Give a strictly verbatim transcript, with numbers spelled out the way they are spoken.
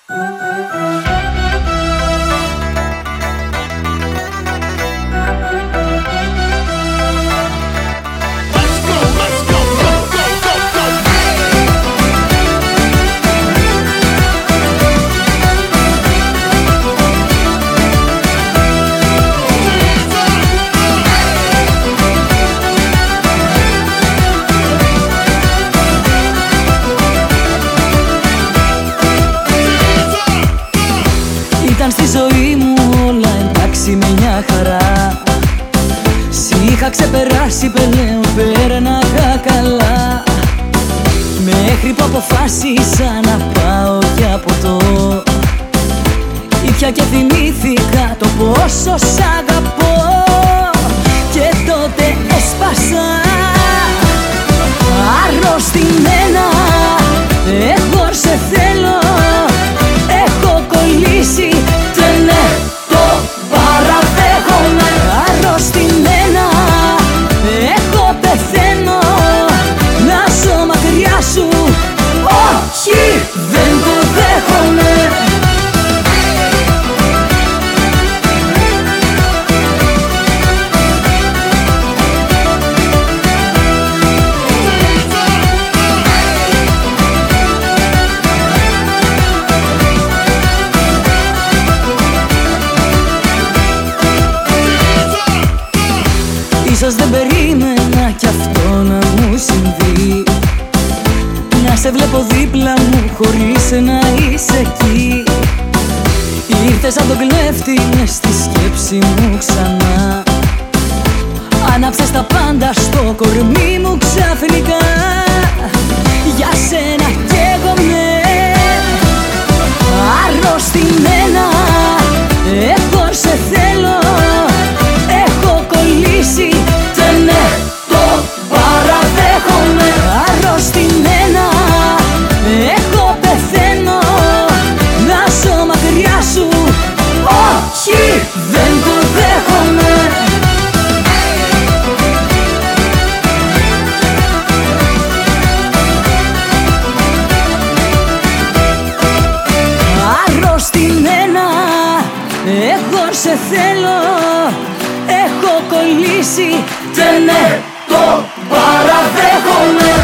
Ήταν στη ζωή μου όλα εντάξει με μια χαρά. Σ' είχα ξεπεράσει πλέον, πέρναγα καλά. Μέχρι που αποφάσισα να πάω για ποτό. Ήπια και θυμήθηκα το πόσο σ' αγαπώ. Και τότε έσπασα αρρωστημένα. Εγώ σε θέλω, έχω κολλήσει και ναι, το παραδέχομαι. Αρρωστημένα, εγώ πεθαίνω. Να ζω μακριά σου, όχι, δεν το δέχομαι. Ίσως δεν περίμενα κι αυτό να μου συμβεί. Να σε βλέπω δίπλα μου χωρίς να είσαι εκεί. Ήρθες σαν τον κλέφτη μες στη σκέψη μου ξανά. Άναψες τα πάντα στο κορμί μου ξαφνικά. Για σένα καίγομαι αρρωστημένα. Εγώ σε θέλω, έχω κολλήσει και ναι, το παραδέχομαι. Αρρωστημένα, εγώ πεθαίνω. Να ζω μακριά σου, όχι, δεν το δέχομαι. Αρρωστημένα, εγώ σε θέλω, έχω κολλήσει και ναι, το παραδέχομαι.